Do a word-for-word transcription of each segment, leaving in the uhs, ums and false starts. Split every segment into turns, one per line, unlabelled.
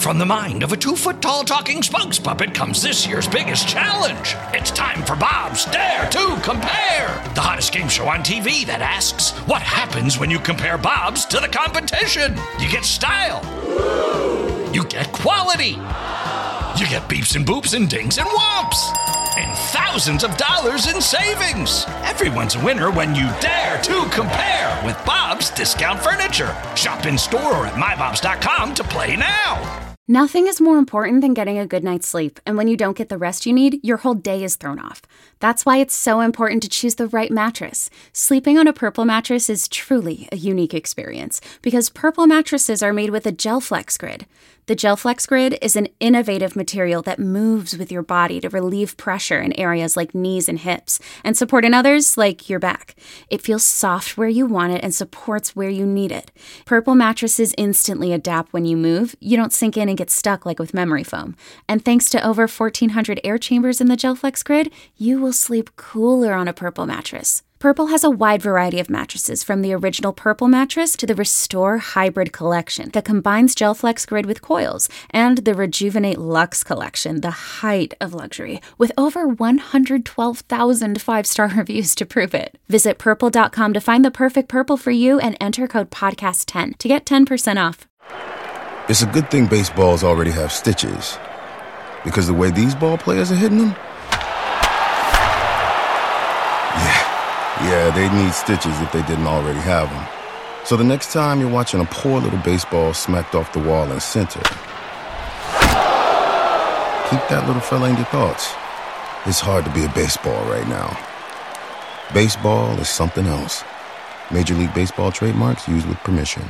From the mind of a two-foot-tall talking spokes puppet comes this year's biggest challenge. It's time for Bob's Dare to Compare, the hottest game show on T V that asks, what happens when you compare Bobs to the competition? You get style. You get quality. You get beeps and boops and dings and whomps. And thousands of dollars in savings. Everyone's a winner when you dare to compare with Bob's Discount Furniture. Shop in store or at my bobs dot com to play now.
Nothing is more important than getting a good night's sleep, and when you don't get the rest you need, your whole day is thrown off. That's why it's so important to choose the right mattress. Sleeping on a Purple mattress is truly a unique experience, because Purple mattresses are made with a GelFlex Grid. The GelFlex Grid is an innovative material that moves with your body to relieve pressure in areas like knees and hips, and support in others like your back. It feels soft where you want it and supports where you need it. Purple mattresses instantly adapt when you move. You don't sink in and get stuck like with memory foam. And thanks to over fourteen hundred air chambers in the GelFlex Grid, you will sleep cooler on a Purple mattress. Purple has a wide variety of mattresses, from the original Purple mattress to the Restore Hybrid collection that combines GelFlex Grid with coils, and the Rejuvenate Luxe collection, the height of luxury, with over one hundred twelve thousand five-star reviews to prove it. Visit purple dot com to find the perfect Purple for you and enter code podcast ten to get ten percent off.
It's a good thing baseballs already have stitches, because the way these ball players are hitting them, yeah. Yeah, they need stitches if they didn't already have them. So the next time you're watching a poor little baseball smacked off the wall in center, keep that little fella in your thoughts. It's hard to be a baseball right now. Baseball is something else. Major League Baseball trademarks used with permission.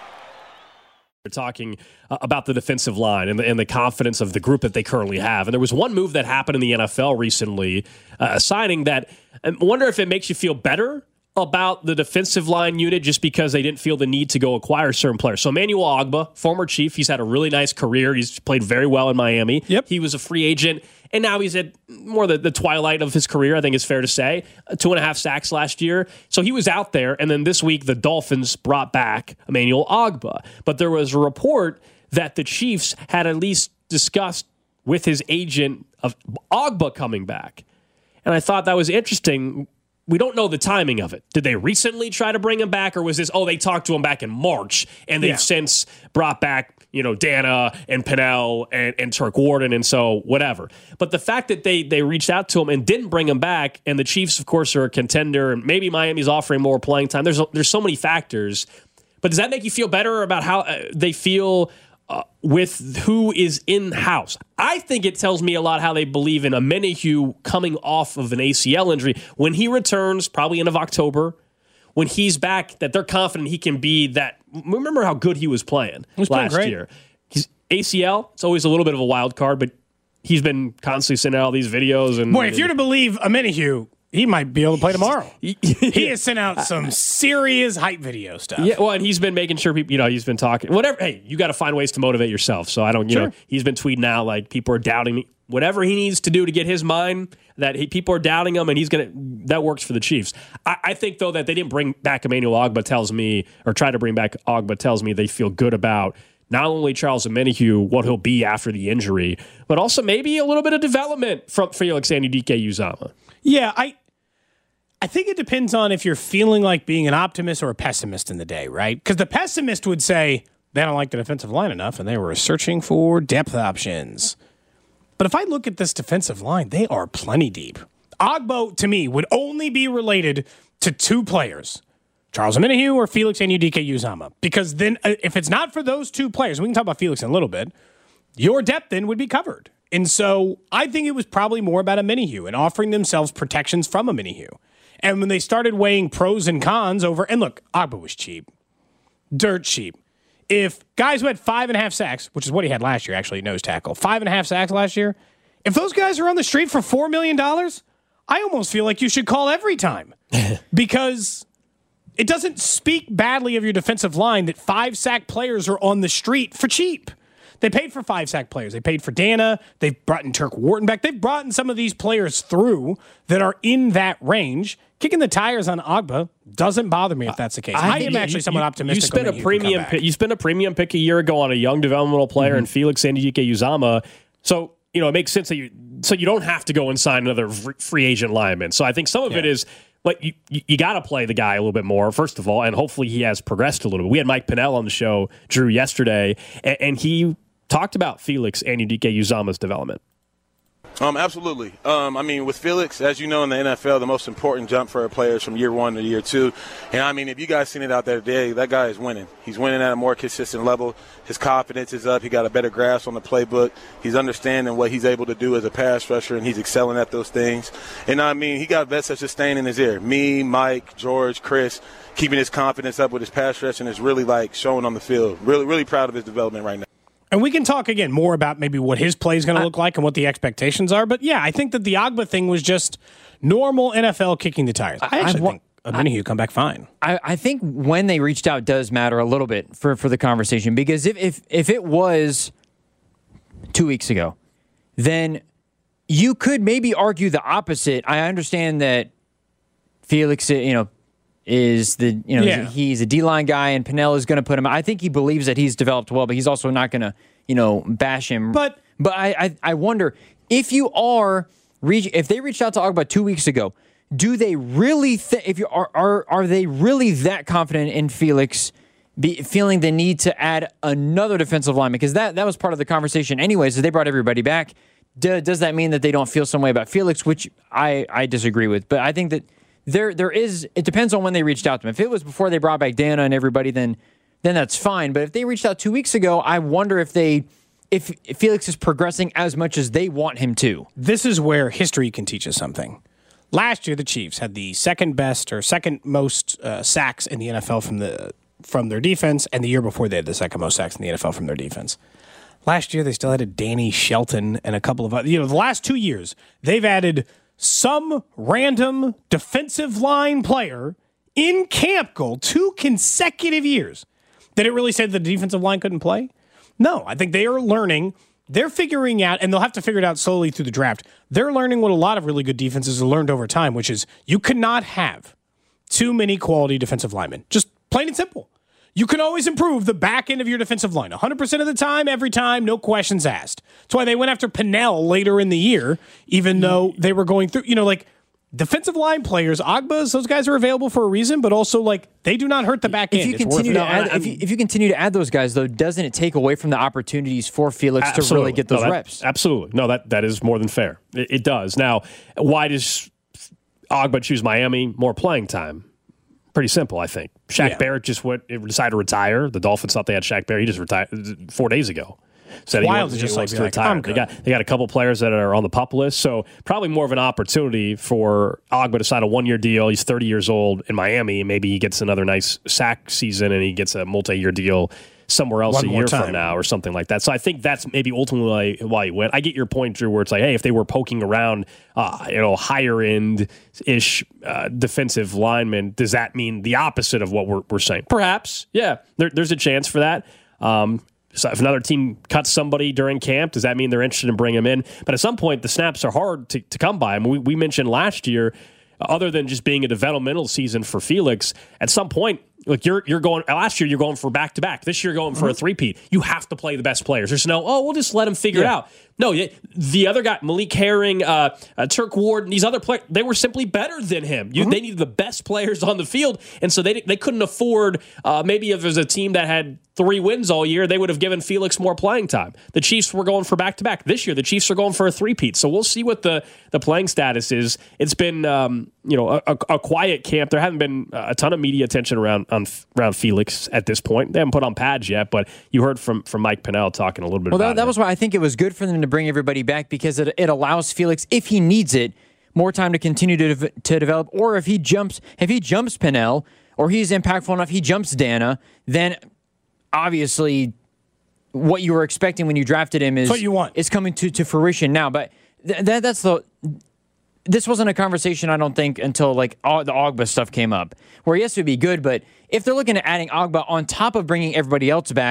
We're talking uh, about the defensive line and the, and the confidence of the group that they currently have. And there was one move that happened in the N F L recently, uh, a signing that I wonder if it makes you feel better about the defensive line unit just because they didn't feel the need to go acquire certain players. So Emmanuel Ogbah, former Chief, he's had a really nice career. He's played very well in Miami.
Yep.
He was a free agent, and now he's at more the, the twilight of his career, I think it's fair to say. Two and a half sacks last year. So he was out there, and then this week the Dolphins brought back Emmanuel Ogbah. But there was a report that the Chiefs had at least discussed with his agent of Ogbah coming back. And I thought that was interesting. We don't know the timing of it. Did they recently try to bring him back, or was this, oh, they talked to him back in March, and they've yeah. since brought back, you know, Dana and Pinnell and, and Turk Warden, and so whatever. But the fact that they they reached out to him and didn't bring him back, and the Chiefs, of course, are a contender, and maybe Miami's offering more playing time. There's there's so many factors. But does that make you feel better about how uh, they feel uh, with who is in-house? I think it tells me a lot how they believe in Omenihu coming off of an A C L injury. When he returns, probably end of October, when he's back, that they're confident he can be that. Remember how good he was playing
he was
last
playing
year. He's A C L, it's always a little bit of a wild card, but he's been constantly sending out all these videos. And
Boy, if you're to believe Omenihu, he might be able to play tomorrow. He has sent out some serious hype video stuff.
Yeah, well, and he's been making sure people, you know, he's been talking. Whatever. Hey, you got to find ways to motivate yourself. So I don't, you
sure.
know, he's been tweeting out like people are doubting me. Whatever he needs to do to get his mind that he, people are doubting him, and he's gonna. That works for the Chiefs. I, I think though that they didn't bring back Emmanuel Ogbah tells me, or try to bring back Ogbah tells me they feel good about not only Charles Omenihu, what he'll be after the injury, but also maybe a little bit of development from Felix Anudike-Uzomah.
Yeah, I. I think it depends on if you're feeling like being an optimist or a pessimist in the day, right? Because the pessimist would say they don't like the defensive line enough and they were searching for depth options. But if I look at this defensive line, they are plenty deep. Ogbah, to me, would only be related to two players, Charles Omenihu or Felix Anudike-Uzomah. Because then uh, if it's not for those two players, we can talk about Felix in a little bit, your depth then would be covered. And so I think it was probably more about Omenihu and offering themselves protections from Omenihu. And when they started weighing pros and cons over, and look, Ogbah was cheap, dirt cheap. If guys who had five and a half sacks, which is what he had last year, actually, nose tackle, five and a half sacks last year, if those guys are on the street for four million dollars, I almost feel like you should call every time. Because it doesn't speak badly of your defensive line that five sack players are on the street for cheap. They paid for five sack players. They paid for Dana. They've brought in Turk Wharton back. They've brought in some of these players through that are in that range. Kicking the tires on Ogba doesn't bother me if that's the case. I, I am actually
you,
somewhat
you,
optimistic.
You spent a premium. Pick, you spent a premium pick a year ago on a young developmental player mm-hmm. and Felix Anudike-Uzomah. So you know it makes sense that you so you don't have to go and sign another free agent lineman. So I think some of yeah. it is. But you, you, you got to play the guy a little bit more, first of all, and hopefully he has progressed a little bit. We had Mike Pennell on the show, Drew, yesterday, and, and he talked about Felix Anudike-Uzomah's development.
Um, absolutely. Um, I mean, with Felix, as you know in the N F L, the most important jump for a player is from year one to year two. And, I mean, if you guys seen it out there today, that guy is winning. He's winning at a more consistent level. His confidence is up. He got a better grasp on the playbook. He's understanding what he's able to do as a pass rusher, and he's excelling at those things. And, I mean, he got vets such as staying in his ear. Me, Mike, George, Chris, keeping his confidence up with his pass rush, and is really, like, showing on the field. Really, really proud of his development right now.
And we can talk again more about maybe what his play is going to look like and what the expectations are. But yeah, I think that the Ogba thing was just normal N F L kicking the tires. I actually I, think a minute he'll come back fine.
I, I think when they reached out does matter a little bit for, for the conversation, because if, if if it was two weeks ago, then you could maybe argue the opposite. I understand that Felix, you know, is the, you know, yeah. he's a D-line guy and Pennell is going to put him, I think he believes that he's developed well, but he's also not going to, you know, bash him.
But
but I, I, I wonder if you are, reach, if they reached out to Ogba two weeks ago, do they really, th- if you are, are, are they really that confident in Felix be, feeling the need to add another defensive lineman? Because that, that was part of the conversation anyways, as they brought everybody back. D- does that mean that they don't feel some way about Felix, which I, I disagree with, but I think that There, there is. It depends on when they reached out to him. If it was before they brought back Dana and everybody, then, then that's fine. But if they reached out two weeks ago, I wonder if they, if, if Felix is progressing as much as they want him to.
This is where history can teach us something. Last year, the Chiefs had the second best or second most uh, sacks in the N F L from the from their defense, and the year before they had the second most sacks in the N F L from their defense. Last year, they still had a Danny Shelton and a couple of other. You know, the last two years, they've added some random defensive line player in camp goal two consecutive years. Did it really say the defensive line couldn't play? No, I think they are learning. They're figuring out, and they'll have to figure it out slowly through the draft. They're learning what a lot of really good defenses have learned over time, which is you cannot have too many quality defensive linemen. Just plain and simple. You can always improve the back end of your defensive line. one hundred percent of the time, every time, no questions asked. That's why they went after Pennell later in the year, even though they were going through, you know, like defensive line players, Ogba's, those guys are available for a reason, but also like they do not hurt the back end.
If you continue to add, if you, if you continue to add those guys, though, doesn't it take away from the opportunities for Felix absolutely. to really get those
no, that,
reps?
Absolutely. No, that, that is more than fair. It, it does. Now, why does Ogba choose Miami? More playing time. Pretty simple, I think. Shaq yeah. Barrett just went, decided to retire. The Dolphins thought they had Shaq Barrett. He just retired four days ago. Said he wants, just he wants like, to retire. Like, they got they got a couple players that are on the PUP list, so probably more of an opportunity for Ogba to sign a one-year deal. He's thirty years old in Miami, and maybe he gets another nice sack season, and he gets a multi-year deal somewhere else one a year time. from now or something like that. So I think that's maybe ultimately why he went. I get your point, Drew, where it's like, hey, if they were poking around, uh, you know, higher end ish uh, defensive linemen, does that mean the opposite of what we're, we're saying? Perhaps, yeah. There, there's a chance for that. Um, so if another team cuts somebody during camp, does that mean they're interested in bringing him in? But at some point, the snaps are hard to, to come by. I mean, we, we mentioned last year, other than just being a developmental season for Felix, at some point, like you're you're going last year, you're going for back to back. This year, you're going for mm-hmm. a three-peat. You have to play the best players. There's no, oh, we'll just let him figure yeah. it out. No, the other guy, Malik Herring, uh, uh, Turk Ward, these other players, they were simply better than him. You, mm-hmm. They needed the best players on the field, and so they they couldn't afford. Uh, maybe if there's a team that had three wins all year, they would have given Felix more playing time. The Chiefs were going for back to back. This year, the Chiefs are going for a three-peat. So we'll see what the the playing status is. It's been um, you know a, a, a quiet camp. There haven't been a ton of media attention around on, around Felix at this point. They haven't put on pads yet, but you heard from from Mike Pennell talking a little bit
well,
about
that, that
it.
was why I think it was good for them to bring everybody back, because it, it allows Felix, if he needs it, more time to continue to de- to develop. Or if he jumps, if he jumps Pennell, or he's impactful enough, he jumps Dana, then obviously what you were expecting when you drafted him is
what you want.
is coming to, to fruition now. But th- that that's the. This wasn't a conversation, I don't think, until like all, the Ogba stuff came up, where yes, it would be good, but if they're looking at adding Ogba on top of bringing everybody else back,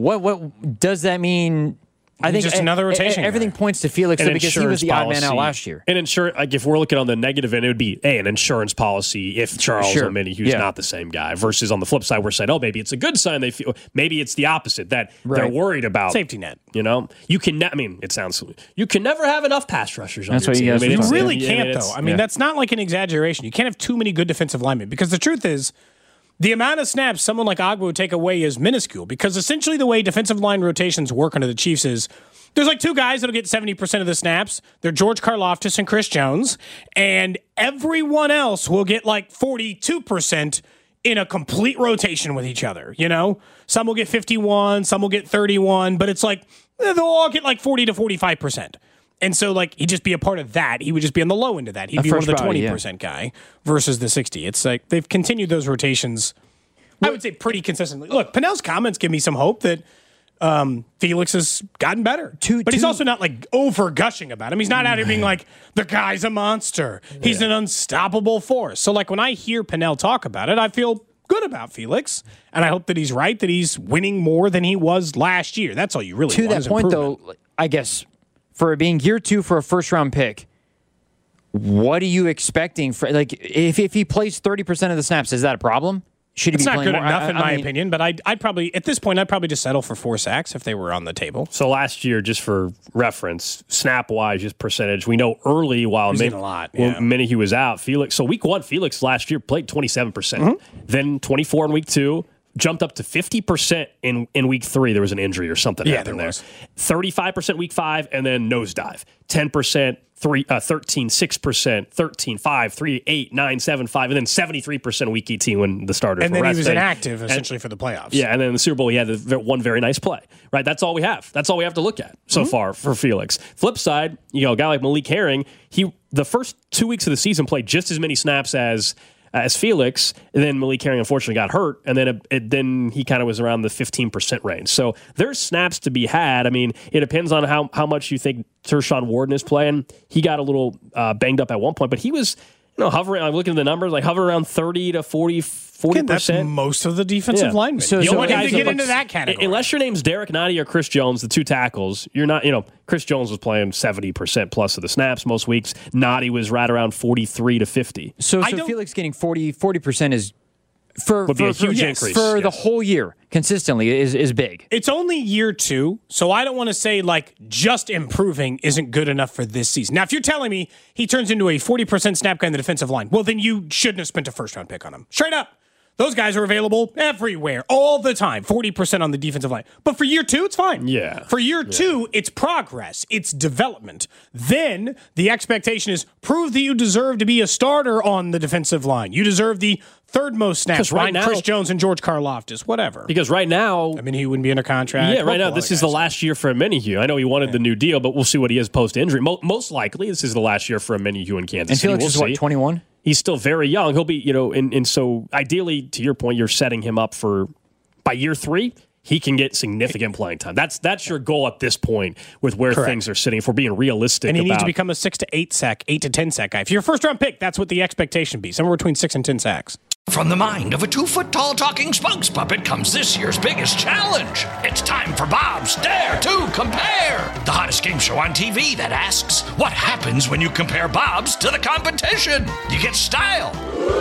What what does that mean? I think
just another rotation
Everything
guy.
points to Felix
An
because he was the odd man out
policy.
last year.
And insur- like if we're looking on the negative end, it would be a an insurance policy if Charles
Sure.
Omenihu, who's
Yeah.
not the same guy, versus on the flip side, we're saying, oh, maybe it's a good sign. They feel maybe it's the opposite that they're
Right.
worried about
Safety net.
You know, you can. Ne- I mean, it sounds you can never have enough pass rushers. On
That's
your
what you
team.
guys
I mean,
were
it's-
You
talking
really
yeah,
can't,
it's-
though. I mean,
yeah.
that's not like an exaggeration. You can't have too many good defensive linemen because the truth is, the amount of snaps someone like Agba would take away is minuscule because essentially the way defensive line rotations work under the Chiefs is there's like two guys that'll get seventy percent of the snaps. They're George Karlaftis and Chris Jones, and everyone else will get like forty-two percent in a complete rotation with each other, you know? Some will get fifty-one, some will get thirty-one, but it's like they'll all get like forty to forty-five percent. And so, like, he'd just be a part of that. He would just be on the low end of that. He'd
A
be one of the
fresh body,
twenty percent guy versus the sixty. It's like they've continued those rotations, I would say, pretty consistently. Look, Pinnell's comments give me some hope that um, Felix has gotten better.
Two-
but he's
two-
also not, like, over-gushing about him. He's not out here being like, the guy's a monster. He's an unstoppable force. So, like, when I hear Pinnell talk about it, I feel good about Felix. And I hope that he's right, that he's winning more than he was last year. That's all you really
To
want
that
is
point,
improvement.
though, I guess for it being year two for a first round pick, what are you expecting for like if if he plays thirty percent of the snaps, is that a problem? Should he
It's
be
not
playing
good
more?
enough,
I-
in
I
my
mean,
opinion, but I'd, I'd probably, at this point, I'd probably just settle for four sacks if they were on the table.
So last year, just for reference, snap wise, just percentage, we know early while
He's
Min-
in a lot,
when
yeah.
Minihue was out, Felix. So week one, Felix last year played twenty-seven percent,
Mm-hmm.
then twenty-four in week two, jumped up to fifty percent in, in week three. There was an injury or something
Yeah,
happened
there
there.
was.
thirty-five percent week five, and then nosedive. ten percent, three, uh, thirteen, six percent, thirteen, five, three, eight, nine, seven, five, and then seventy-three percent week eighteen when the starters
And
were
then he was
rested.
inactive,
And-
essentially, for the playoffs.
yeah, and then in the Super Bowl, he had the ve- one very nice play. Right, that's all we have. That's all we have to look at so far for Felix. Flip side, you know, a guy like Malik Herring, he the first two weeks of the season played just as many snaps as as Felix, and then Malik Herring unfortunately got hurt, and then it, it, then he kind of was around the fifteen percent range. So there's snaps to be had. I mean, it depends on how how much you think Tershawn Warden is playing. He got a little uh, banged up at one point, but he was, you know, hovering. I'm looking at the numbers, like hovering around thirty to forty, forty
Again, that's
percent.
most of the defensive
Yeah.
linemen.
So-
you
so
don't need
guys
to get
that
into
looks-
that category.
Unless your name's Derek Nottie or Chris Jones, the two tackles, you're not, you know, Chris Jones was playing seventy percent plus of the snaps most weeks. Nottie was right around forty-three to fifty.
So,
I
so
don't-
Felix getting forty percent is for
Would be
for,
a huge
for,
increase,
for the
yes.
whole year consistently is is big.
It's only year two, so I don't want to say like just improving isn't good enough for this season. Now, if you're telling me he turns into a forty percent snap guy in the defensive line, well, then you shouldn't have spent a first round pick on him. Straight up. Those guys are available everywhere, all the time, forty percent on the defensive line. But for year two, it's fine.
Yeah.
For year two, it's progress, it's development. Then the expectation is prove that you deserve to be a starter on the defensive line. You deserve the third most snaps
'Cause right
behind
now-
Chris Jones and George Karlaftis, whatever.
Because right now,
I mean, he wouldn't be under contract.
yeah, right now,
Multiple
this
other
is the
guys.
last year for Minihue. I know he wanted the new deal, but we'll see what he is post injury. Mo- most likely, this is the last year for Minihue in Kansas
And
City.
Felix
We'll
is
see.
what, twenty-one?
He's still very young. He'll be, you know, and, and so ideally, to your point, you're setting him up for by year three, he can get significant playing time. That's that's your goal at this point with where
Correct.
things are sitting. If we're being realistic,
And he
about,
needs to become a six to eight sack, eight to ten sack guy. If you're a first round pick, that's what the expectation be, somewhere between six and ten sacks.
From the mind of a two-foot-tall talking spokes puppet comes this year's biggest challenge. It's time for Bob's Dare to Compare, the hottest game show on T V that asks, what happens when you compare Bob's to the competition? You get style.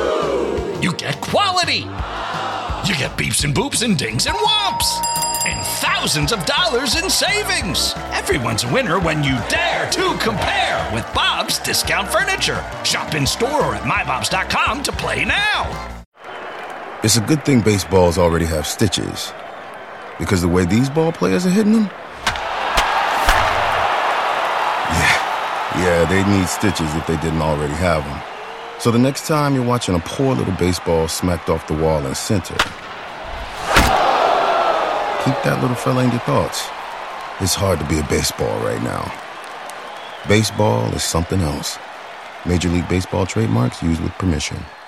You get quality. You get beeps and boops and dings and whomps. And thousands of dollars in savings. Everyone's a winner when you dare to compare with Bob's Discount Furniture. Shop in store or at my bobs dot com to play now.
It's a good thing baseballs already have stitches. Because the way these ball players are hitting them? Yeah, yeah, they need stitches if they didn't already have them. So the next time you're watching a poor little baseball smacked off the wall in center, keep that little fella in your thoughts. It's hard to be a baseball right now. Baseball is something else. Major League Baseball trademarks used with permission.